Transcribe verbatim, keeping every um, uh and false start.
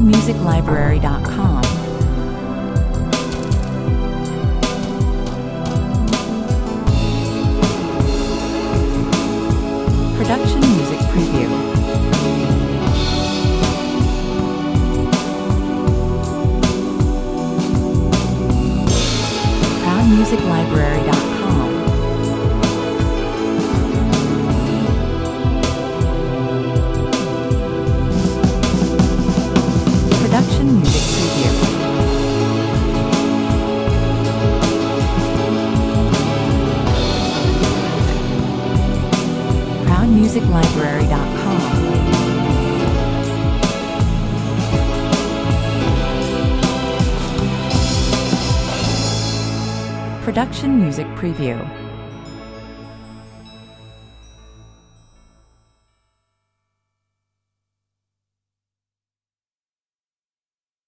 music library dot com. Production Music Preview. Proud music library dot com. Production Music Preview. proud music library dot com. Production Music Preview.